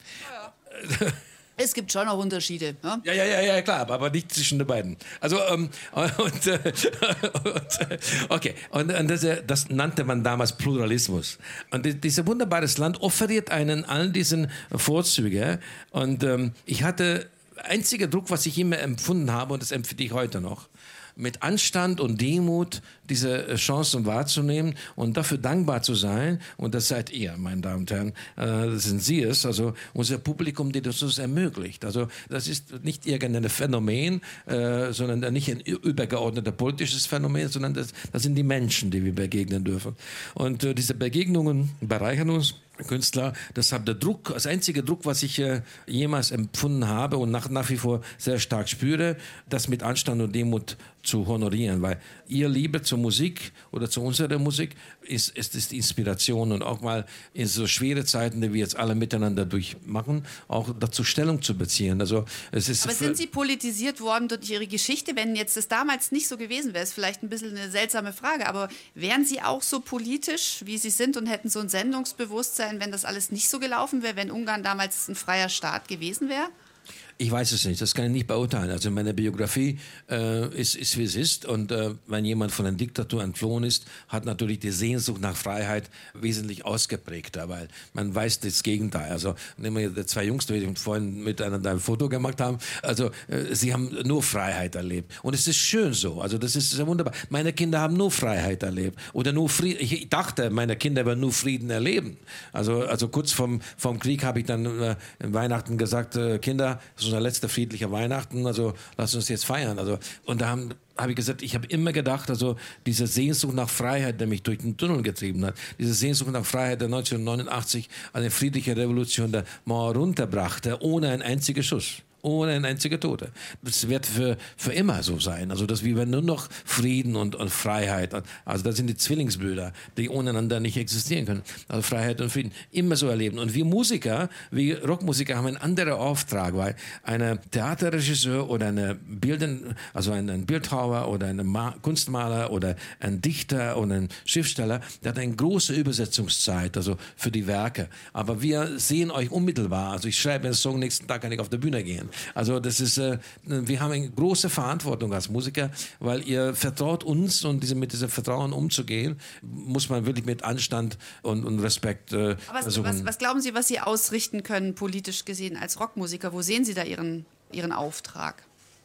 Ja. Es gibt schon auch Unterschiede. Ne? Ja, ja, ja, ja, klar, aber nicht zwischen den beiden. Also, ähm, und, äh, und, äh, okay, und, und das, das nannte man damals Pluralismus. Und die, dieses wunderbares Land offeriert einen all diesen Vorzüge. Und ähm, ich hatte, einziger Druck, was ich immer empfunden habe, und das empfinde ich heute noch, mit Anstand und Demut diese Chancen wahrzunehmen und dafür dankbar zu sein. Und das seid ihr, meine Damen und Herren. Äh, das sind Sie es, also unser Publikum, die das uns ermöglicht. Also das ist nicht irgendein Phänomen, äh, sondern nicht ein übergeordneter politisches Phänomen, sondern das, das sind die Menschen, die wir begegnen dürfen. Und äh, diese Begegnungen bereichern uns. Künstler, deshalb der Druck, das einzige Druck, was ich äh, jemals empfunden habe und nach, nach wie vor sehr stark spüre, das mit Anstand und Demut zu honorieren, weil ihr Liebe zur Musik oder zu unserer Musik ist, ist, ist Inspiration und auch mal in so schwere Zeiten, die wir jetzt alle miteinander durchmachen, auch dazu Stellung zu beziehen. Also, es ist Aber sind Sie politisiert worden durch Ihre Geschichte? Wenn jetzt das damals nicht so gewesen wäre, ist vielleicht ein bisschen eine seltsame Frage, aber wären Sie auch so politisch, wie Sie sind und hätten so ein Sendungsbewusstsein, wenn das alles nicht so gelaufen wäre, wenn Ungarn damals ein freier Staat gewesen wäre? Ich weiß es nicht, das kann ich nicht beurteilen. Also meine Biografie äh, ist, ist, wie es ist. Und äh, wenn jemand von einer Diktatur entflohen ist, hat natürlich die Sehnsucht nach Freiheit wesentlich ausgeprägter, weil man weiß das Gegenteil. Also nehmen wir die zwei Jungs, die vorhin miteinander ein Foto gemacht haben. Also äh, sie haben nur Freiheit erlebt. Und es ist schön so. Also das ist sehr wunderbar. Meine Kinder haben nur Freiheit erlebt. Oder nur Frieden. Ich dachte, meine Kinder werden nur Frieden erleben. Also, also kurz vom, vom Krieg habe ich dann äh, in Weihnachten gesagt, äh, Kinder, so unser letzter friedlicher Weihnachten, also lasst uns jetzt feiern. Also, und da haben habe ich gesagt, ich habe immer gedacht, also diese Sehnsucht nach Freiheit, der mich durch den Tunnel getrieben hat, diese Sehnsucht nach Freiheit, der neunzehnhundertneunundachtzig eine friedliche Revolution der Mauer runterbrachte, ohne ein einziger Schuss. Ohne ein einziger Tote. Das wird für, für immer so sein. Also, dass wir nur noch Frieden und, und Freiheit, also das sind die Zwillingsbrüder, die ohneinander nicht existieren können. Also Freiheit und Frieden immer so erleben. Und wir Musiker, wir Rockmusiker haben einen anderen Auftrag, weil ein Theaterregisseur oder eine Bilden, also ein, ein Bildhauer oder ein Ma- Kunstmaler oder ein Dichter oder ein Schriftsteller, der hat eine große Übersetzungszeit, also für die Werke. Aber wir sehen euch unmittelbar. Also ich schreibe einen Song, nächsten Tag kann ich auf der Bühne gehen. Also das ist, äh, wir haben eine große Verantwortung als Musiker, weil ihr vertraut uns und diese, mit diesem Vertrauen umzugehen, muss man wirklich mit Anstand und, und Respekt äh, was, versuchen. Was, was glauben Sie, was Sie ausrichten können, politisch gesehen als Rockmusiker? Wo sehen Sie da Ihren, Ihren Auftrag?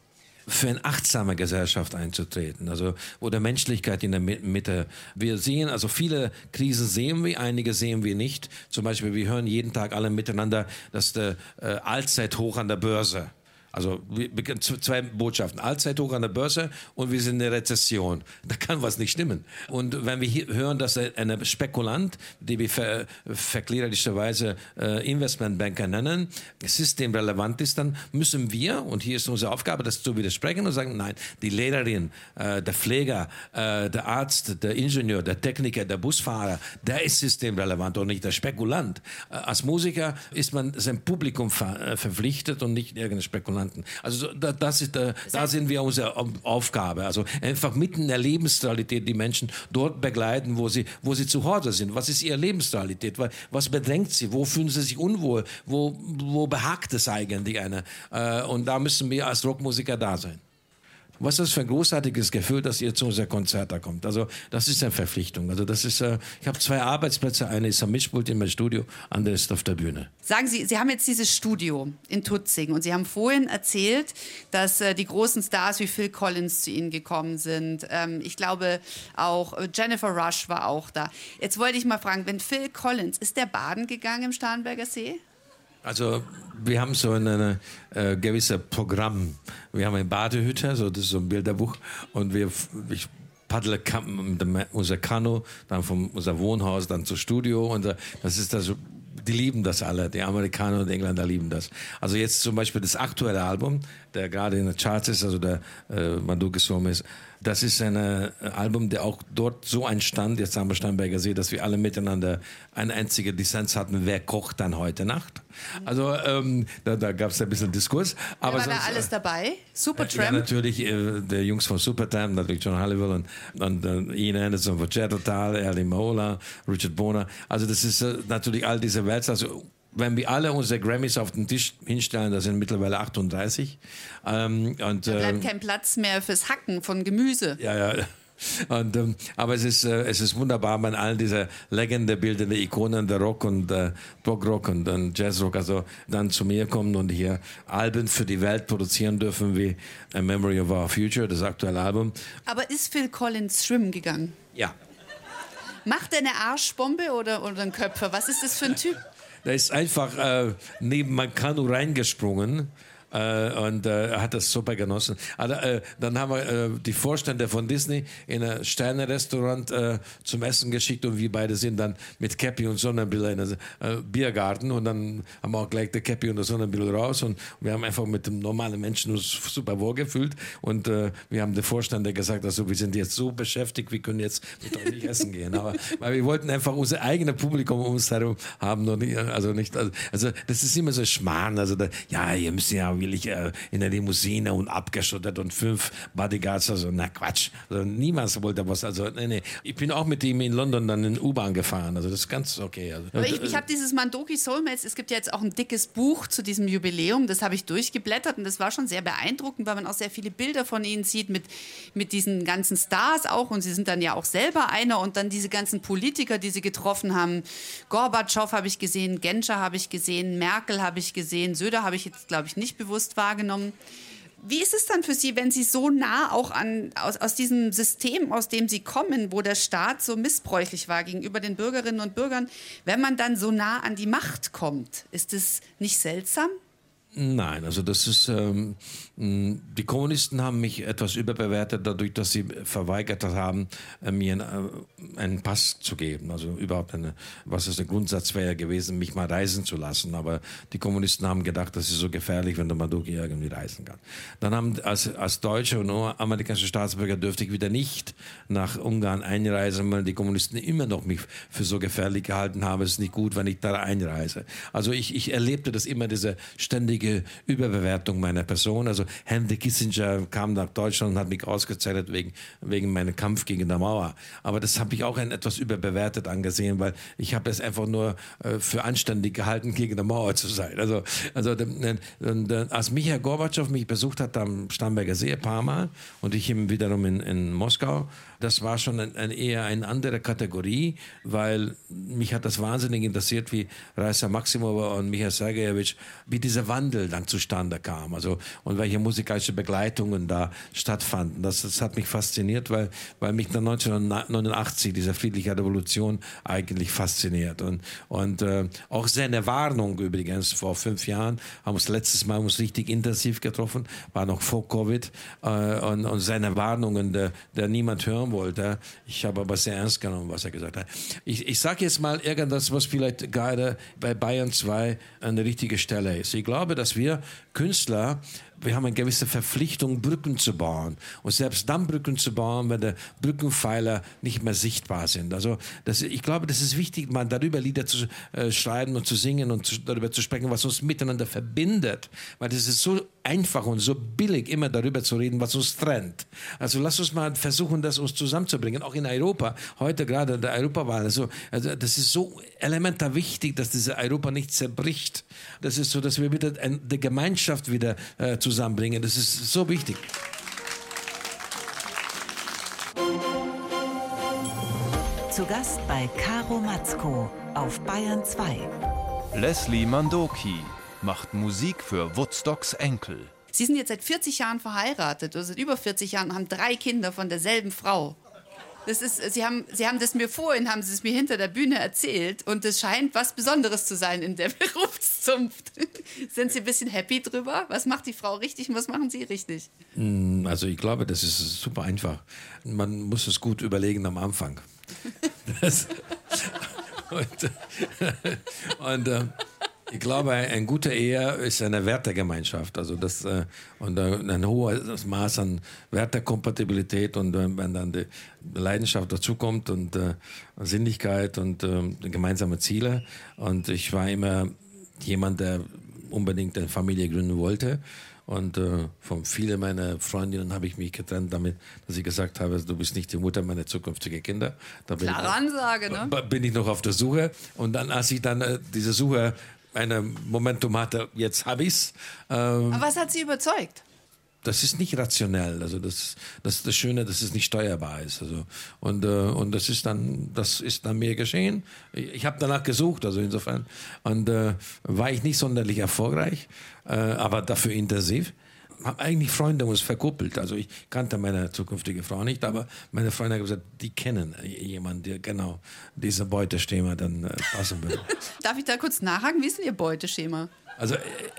Für eine achtsame Gesellschaft einzutreten, also wo der Menschlichkeit in der Mitte. Wir sehen, also viele Krisen sehen wir, einige sehen wir nicht. Zum Beispiel, wir hören jeden Tag alle miteinander, dass der äh, Allzeithoch an der Börse. Also zwei Botschaften. Allzeithoch an der Börse und wir sind in der Rezession. Da kann was nicht stimmen. Und wenn wir hier hören, dass ein Spekulant, die wir ver, verklärerischerweise äh, Investmentbanker nennen, systemrelevant ist, dann müssen wir, und hier ist unsere Aufgabe, das zu widersprechen und sagen, nein, die Lehrerin, äh, der Pfleger, äh, der Arzt, der Ingenieur, der Techniker, der Busfahrer, der ist systemrelevant und nicht der Spekulant. Äh, als Musiker ist man sein Publikum ver, äh, verpflichtet und nicht irgendein Spekulant. Also das ist, da sind wir unsere Aufgabe. Also einfach mitten in der Lebensrealität die Menschen dort begleiten, wo sie, wo sie zu Hause sind. Was ist ihre Lebensrealität? Was bedrängt sie? Wo fühlen sie sich unwohl? Wo, wo behagt es eigentlich eine? Und da müssen wir als Rockmusiker da sein. Was ist das für ein großartiges Gefühl, dass ihr zu unserem Konzert da kommt. Also das ist eine Verpflichtung. Also das ist, äh, ich habe zwei Arbeitsplätze, eine ist am Mischpult in meinem Studio, andere ist auf der Bühne. Sagen Sie, Sie haben jetzt dieses Studio in Tutzing und Sie haben vorhin erzählt, dass äh, die großen Stars wie Phil Collins zu Ihnen gekommen sind. Ähm, ich glaube auch Jennifer Rush war auch da. Jetzt wollte ich mal fragen, wenn Phil Collins, ist der baden gegangen im Starnberger See? Also wir haben so ein äh, gewisses Programm. Wir haben eine Badehütte, so, das ist so ein Bilderbuch. Und wir, ich paddle unser Kanu, dann von unser Wohnhaus, dann zum Studio. Und das ist das die lieben das alle, die Amerikaner und Engländer lieben das. Also jetzt zum Beispiel das aktuelle Album, der gerade in den Charts ist, also der äh, Mandoki Song ist, das ist ein äh, Album, der auch dort so entstand, jetzt haben wir Starnberger See, dass wir alle miteinander eine einzige Lizenz hatten, wer kocht dann heute Nacht. Also ähm, da, da gab es ein bisschen Diskurs. Aber war sonst, da alles dabei? Supertramp? Ja, natürlich, äh, der Jungs von Supertramp, natürlich John Halliwell und, und äh, Ian Anderson von Jet Total, Erling Mola, Richard Boner. Also das ist äh, natürlich all diese Welt. Also wenn wir alle unsere Grammys auf den Tisch hinstellen, das sind mittlerweile achtunddreißig. Ähm, und, da bleibt ähm, kein Platz mehr fürs Hacken von Gemüse. Ja, ja. Und, ähm, aber es ist, äh, es ist wunderbar, man all diese Legende bildende Ikonen der Rock und äh, Prog-Rock und äh, Jazzrock, also dann zu mir kommen und hier Alben für die Welt produzieren dürfen, wie A Memory of Our Future, das aktuelle Album. Aber ist Phil Collins schwimmen gegangen? Ja. Macht er eine Arschbombe oder, oder ein Köpfer? Was ist das für ein Typ? Der ist einfach äh, neben mein Kanu reingesprungen. Äh, und äh, hat das super genossen. Also, äh, dann haben wir äh, die Vorstände von Disney in ein Sterne-Restaurant äh, zum Essen geschickt und wir beide sind dann mit Cappy und Sonnenbrille in einen äh, Biergarten und dann haben wir auch gleich die Cappy und die Sonnenbrille raus und wir haben einfach mit dem normalen Menschen uns super wohl gefühlt und äh, wir haben den Vorstände gesagt, also wir sind jetzt so beschäftigt, wir können jetzt mit euch nicht essen gehen. Aber weil wir wollten einfach unser eigenes Publikum um uns herum haben und nicht, also nicht, also, also das ist immer so Schmarrn, also da, ja, ihr müsst ja will ich äh, in der Limousine und abgeschottet und fünf Bodyguards, also na Quatsch. Also niemals wollte was, also nee, nee. Ich bin auch mit ihm in London dann in U-Bahn gefahren, also das ist ganz okay. Also, Aber ich, ich habe dieses Mandoki Soulmates, es gibt ja jetzt auch ein dickes Buch zu diesem Jubiläum, das habe ich durchgeblättert und das war schon sehr beeindruckend, weil man auch sehr viele Bilder von ihnen sieht mit, mit diesen ganzen Stars auch und sie sind dann ja auch selber einer und dann diese ganzen Politiker, die sie getroffen haben. Gorbatschow habe ich gesehen, Genscher habe ich gesehen, Merkel habe ich gesehen, Söder habe ich jetzt, glaube ich, nicht bewusst wahrgenommen. Wie ist es dann für Sie, wenn Sie so nah auch an, aus, aus diesem System, aus dem Sie kommen, wo der Staat so missbräuchlich war gegenüber den Bürgerinnen und Bürgern, wenn man dann so nah an die Macht kommt? Ist das nicht seltsam? Nein, also das ist, ähm, die Kommunisten haben mich etwas überbewertet, dadurch, dass sie verweigert haben, mir einen, einen Pass zu geben. Also überhaupt eine, was ist der Grundsatz wäre gewesen, mich mal reisen zu lassen. Aber die Kommunisten haben gedacht, das ist so gefährlich, wenn der Mandoki irgendwie reisen kann. Dann haben, als, als deutscher und amerikanischer Staatsbürger dürfte ich wieder nicht nach Ungarn einreisen, weil die Kommunisten immer noch mich für so gefährlich gehalten haben. Es ist nicht gut, wenn ich da einreise. Also ich, ich erlebte das immer, diese ständige Überbewertung meiner Person. Also Henry Kissinger kam nach Deutschland und hat mich ausgezeichnet wegen, wegen meinem Kampf gegen die Mauer. Aber das habe ich auch ein etwas überbewertet angesehen, weil ich habe es einfach nur äh, für anständig gehalten, gegen die Mauer zu sein. Also, also äh, äh, als Michail Gorbatschow mich besucht hat am Starnberger See ein paar Mal und ich ihm wiederum in, in Moskau, das war schon ein, ein eher eine andere Kategorie, weil mich hat das wahnsinnig interessiert, wie Raisa Maximova und Michail Sergejewitsch, wie dieser Wandel dann zustande kam. Also, und welche musikalische Begleitungen da stattfanden. Das, das hat mich fasziniert, weil, weil mich dann neunzehnhundertneunundachtzig diese friedliche Revolution eigentlich fasziniert. Und, und äh, auch seine Warnung übrigens vor fünf Jahren, haben uns letztes Mal uns richtig intensiv getroffen, war noch vor Covid, äh, und, und seine Warnungen, der, der niemand hören wollte. Ich habe aber sehr ernst genommen, was er gesagt hat. Ich, ich sage jetzt mal irgendwas, was vielleicht gerade bei Bayern zwei eine richtige Stelle ist. Ich glaube, dass wir Künstler, wir haben eine gewisse Verpflichtung, Brücken zu bauen. Und selbst dann Brücken zu bauen, wenn die Brückenpfeiler nicht mehr sichtbar sind. Also das, ich glaube, das ist wichtig, mal darüber Lieder zu äh, schreiben und zu singen und zu, darüber zu sprechen, was uns miteinander verbindet. Weil das ist so einfach und so billig, immer darüber zu reden, was uns trennt. Also lass uns mal versuchen, das uns zusammenzubringen, auch in Europa. Heute gerade in der Europawahl. Also, also das ist so elementar wichtig, dass diese Europa nicht zerbricht. Das ist so, dass wir wieder ein, die Gemeinschaft wieder äh, zusammenbringen. Das ist so wichtig. Zu Gast bei Caro Matzko auf Bayern zwei. Leslie Mandoki macht Musik für Woodstocks Enkel. Sie sind jetzt seit vierzig Jahren verheiratet, oder seit über vierzig Jahren und haben drei Kinder von derselben Frau. Das ist, Sie haben, Sie haben das mir vorhin, haben Sie es mir hinter der Bühne erzählt und es scheint was Besonderes zu sein in der Berufszunft. Sind Sie ein bisschen happy drüber? Was macht die Frau richtig und was machen Sie richtig? Also ich glaube, das ist super einfach. Man muss es gut überlegen am Anfang. Das, Und, und äh, ich glaube, eine gute Ehe ist eine Wertegemeinschaft. Also das, äh, und äh, ein hohes Maß an Wertekompatibilität. Und äh, wenn dann die Leidenschaft dazukommt und äh, Sinnlichkeit und äh, gemeinsame Ziele. Und ich war immer jemand, der unbedingt eine Familie gründen wollte. Und äh, von vielen meiner Freundinnen habe ich mich getrennt damit, dass ich gesagt habe, du bist nicht die Mutter meiner zukünftigen Kinder. Da bin Klare ich, Ansage, ne? Bin ich noch auf der Suche. Und dann, als ich dann äh, diese Suche, ein Momentum hatte, jetzt habe ich's. Ähm, Aber was hat Sie überzeugt? Das ist nicht rationell. Also das, das ist das Schöne, dass es nicht steuerbar ist. Also und äh, und das ist dann, das ist dann mir geschehen. Ich, ich habe danach gesucht, also insofern und äh, war ich nicht sonderlich erfolgreich, äh, aber dafür intensiv. Habe eigentlich Freunde uns verkuppelt. Also ich kannte meine zukünftige Frau nicht, aber meine Freunde haben gesagt, die kennen jemanden, der genau diese Beuteschema dann äh, passen würde. Darf ich da kurz nachhaken? Wie ist denn Ihr Beuteschema? Also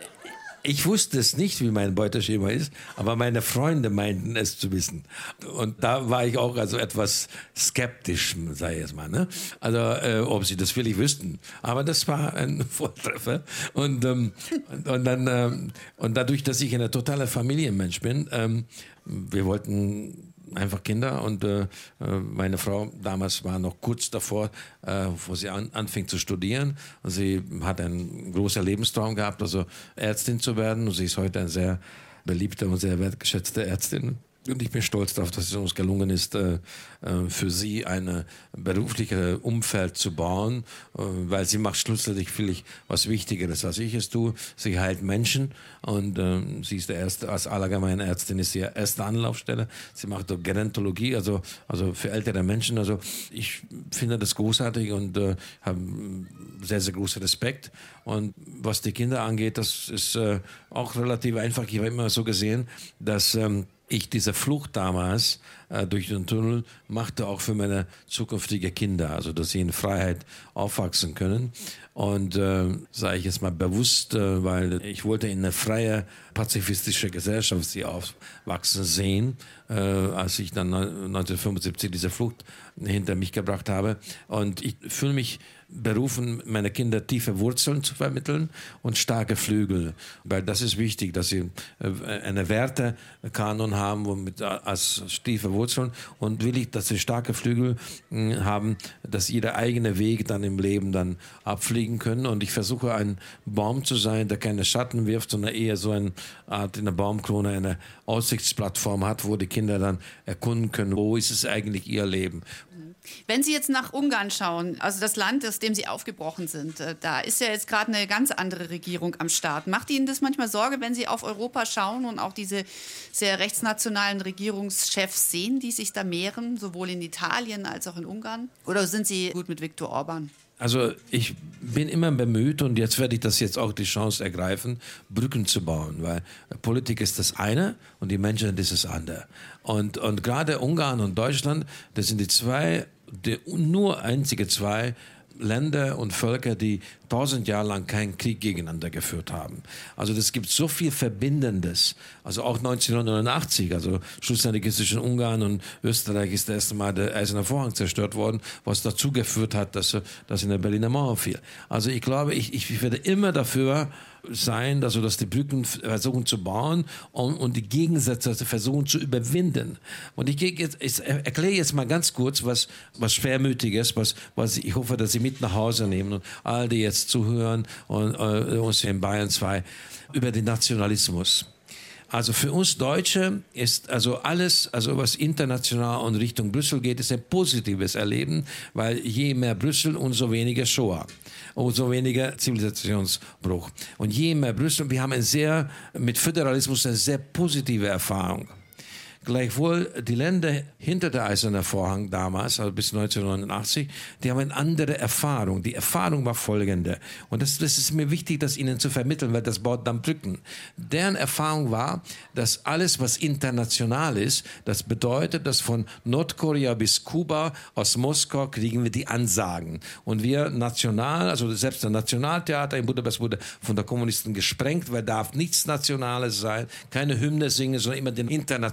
ich wusste es nicht, wie mein Beuteschema ist, aber meine Freunde meinten es zu wissen. Und da war ich auch also etwas skeptisch, sei es mal. Ne? Also äh, ob sie das wirklich wüssten. Aber das war ein Volltreffer. Und, ähm, und, und, dann, ähm, und dadurch, dass ich ein totaler Familienmensch bin, ähm, wir wollten einfach Kinder und äh, meine Frau damals war noch kurz davor, äh, wo sie an, anfing zu studieren. Und sie hat einen großen Lebenstraum gehabt, also Ärztin zu werden. Und sie ist heute eine sehr beliebte und sehr wertgeschätzte Ärztin. Und ich bin stolz darauf, dass es uns gelungen ist, äh, für sie ein berufliches Umfeld zu bauen, äh, weil sie macht schlussendlich viel was Wichtigeres, als ich es tue. Sie heilt Menschen und äh, sie ist der erste, als allgemeine Ärztin ist sie die erste Anlaufstelle. Sie macht auch Gerontologie, also, also für ältere Menschen. Also ich finde das großartig und äh, habe sehr, sehr großen Respekt. Und was die Kinder angeht, das ist äh, auch relativ einfach. Ich habe immer so gesehen, dass ähm, ich diese Flucht damals äh, durch den Tunnel machte auch für meine zukünftigen Kinder, also dass sie in Freiheit aufwachsen können. Und äh, sage ich jetzt mal bewusst, äh, weil ich wollte in eine freie, pazifistische Gesellschaft sie aufwachsen sehen, äh, als ich dann neunzehnhundertfünfundsiebzig diese Flucht hinter mich gebracht habe. Und ich fühle mich berufen, meine Kinder tiefe Wurzeln zu vermitteln und starke Flügel. Weil das ist wichtig, dass sie eine Wertekanon haben womit, als tiefe Wurzeln und will ich, dass sie starke Flügel haben, dass ihre eigene Weg dann im Leben dann abfliegen können. Und ich versuche ein Baum zu sein, der keine Schatten wirft, sondern eher so eine Art in der Baumkrone eine Aussichtsplattform hat, wo die Kinder dann erkunden können, wo ist es eigentlich ihr Leben. Wenn Sie jetzt nach Ungarn schauen, also das Land, aus dem Sie aufgebrochen sind, da ist ja jetzt gerade eine ganz andere Regierung am Start. Macht Ihnen das manchmal Sorge, wenn Sie auf Europa schauen und auch diese sehr rechtsnationalen Regierungschefs sehen, die sich da mehren, sowohl in Italien als auch in Ungarn? Oder sind Sie gut mit Viktor Orban? Also ich bin immer bemüht und jetzt werde ich das jetzt auch die Chance ergreifen, Brücken zu bauen, weil Politik ist das eine und die Menschen das ist das andere. Und, und gerade Ungarn und Deutschland, das sind die zwei, die nur einzige zwei Länder und Völker, die tausend Jahre lang keinen Krieg gegeneinander geführt haben. Also das gibt so viel Verbindendes. Also auch neunzehnhundertneunundachtzig, also schlussendlich ist zwischen Ungarn und Österreich ist das erste Mal der Eiserne Vorhang zerstört worden, was dazu geführt hat, dass, dass in der Berliner Mauer fiel. Also ich glaube, ich, ich werde immer dafür sein, also dass die Brücken versuchen zu bauen und, und die Gegensätze versuchen zu überwinden. Und ich, jetzt, ich erkläre jetzt mal ganz kurz was, was Schwermütiges, was, was ich hoffe, dass Sie mit nach Hause nehmen und all die jetzt zuhören und äh, uns hier in Bayern zwei über den Nationalismus. Also für uns Deutsche ist also alles, also was international und Richtung Brüssel geht, ist ein positives Erleben, weil je mehr Brüssel, umso weniger Shoah, umso weniger Zivilisationsbruch. Und je mehr Brüssel, wir haben ein sehr, mit Föderalismus eine sehr positive Erfahrung. Gleichwohl, die Länder hinter der Eisernen Vorhang damals, also bis neunzehnhundertneunundachtzig, die haben eine andere Erfahrung. Die Erfahrung war folgende. Und das, das ist mir wichtig, das Ihnen zu vermitteln, weil das baut dann Brücken. Deren Erfahrung war, dass alles, was international ist, das bedeutet, dass von Nordkorea bis Kuba, aus Moskau kriegen wir die Ansagen. Und wir national, also selbst das Nationaltheater in Budapest wurde von der Kommunisten gesprengt, weil darf nichts Nationales sein, keine Hymne singen, sondern immer den internationalen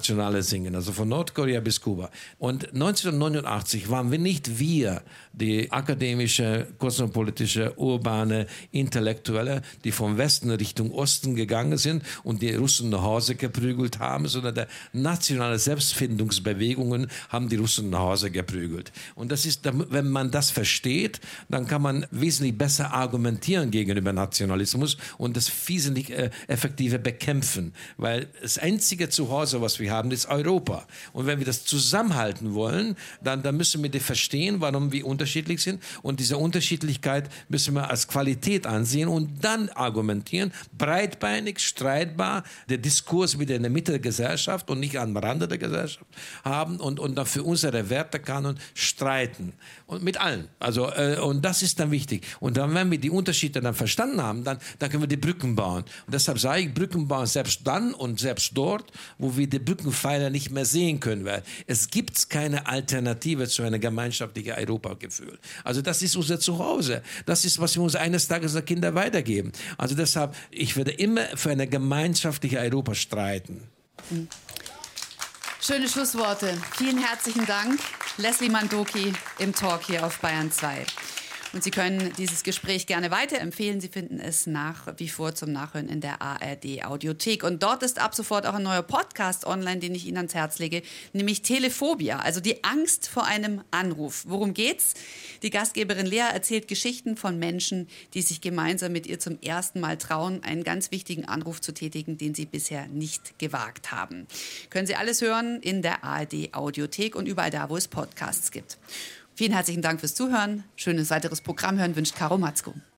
alle singen, also von Nordkorea bis Kuba. Und neunzehnhundertneunundachtzig waren wir nicht wir, die akademische, kosmopolitische, urbane, intellektuelle, die vom Westen Richtung Osten gegangen sind und die Russen nach Hause geprügelt haben, sondern die nationale Selbstfindungsbewegungen haben die Russen nach Hause geprügelt. Und das ist, wenn man das versteht, dann kann man wesentlich besser argumentieren gegenüber Nationalismus und das wesentlich äh, effektiver bekämpfen. Weil das einzige Zuhause, was wir haben, ist Europa. Und wenn wir das zusammenhalten wollen, dann, dann müssen wir die verstehen, warum wir unterschiedlich sind. Und diese Unterschiedlichkeit müssen wir als Qualität ansehen und dann argumentieren, breitbeinig, streitbar, der Diskurs wieder in der Mitte der Gesellschaft und nicht am Rande der Gesellschaft haben und, und dann für unsere Wertekanon streiten. Und mit allen. Also, äh, und das ist dann wichtig. Und dann, wenn wir die Unterschiede dann verstanden haben, dann, dann können wir die Brücken bauen. Und deshalb sage ich, Brücken bauen selbst dann und selbst dort, wo wir die Brückenpfeiler nicht mehr sehen können. Weil es gibt keine Alternative zu einem gemeinschaftlichen Europagefühl. Also das ist unser Zuhause. Das ist, was wir uns eines Tages den Kindern weitergeben. Also deshalb, ich werde immer für eine gemeinschaftliche Europa streiten. Mhm. Schöne Schlussworte. Vielen herzlichen Dank. Leslie Mandoki im Talk hier auf Bayern zwei. Und Sie können dieses Gespräch gerne weiterempfehlen. Sie finden es nach wie vor zum Nachhören in der A R D-Audiothek. Und dort ist ab sofort auch ein neuer Podcast online, den ich Ihnen ans Herz lege, nämlich Telephobia, also die Angst vor einem Anruf. Worum geht's? Die Gastgeberin Lea erzählt Geschichten von Menschen, die sich gemeinsam mit ihr zum ersten Mal trauen, einen ganz wichtigen Anruf zu tätigen, den sie bisher nicht gewagt haben. Können Sie alles hören in der A R D-Audiothek und überall da, wo es Podcasts gibt. Vielen herzlichen Dank fürs Zuhören. Schönes weiteres Programm hören wünscht Caro Matzko.